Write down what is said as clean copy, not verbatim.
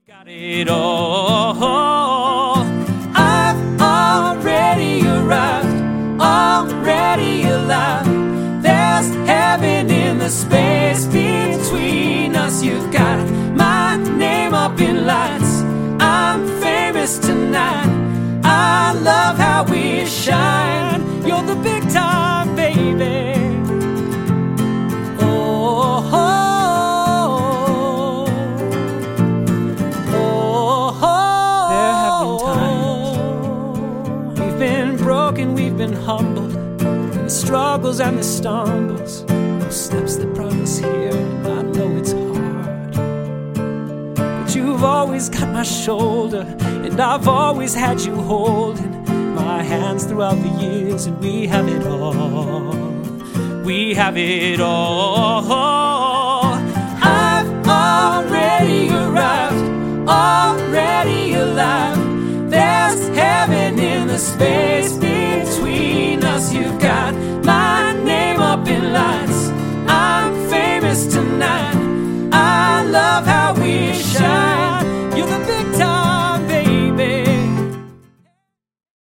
Got it all. I've already arrived, already alive. There's heaven in the space between us. You've got my name up in lights. I'm famous tonight. I love how we shine. You're the big time, baby. We've been humbled in the struggles and the stumbles, those steps that brought us here. And I know it's hard, but you've always got my shoulder, and I've always had you holding my hands throughout the years. And we have it all. We have it all. I've already arrived, already alive. There's heaven in the space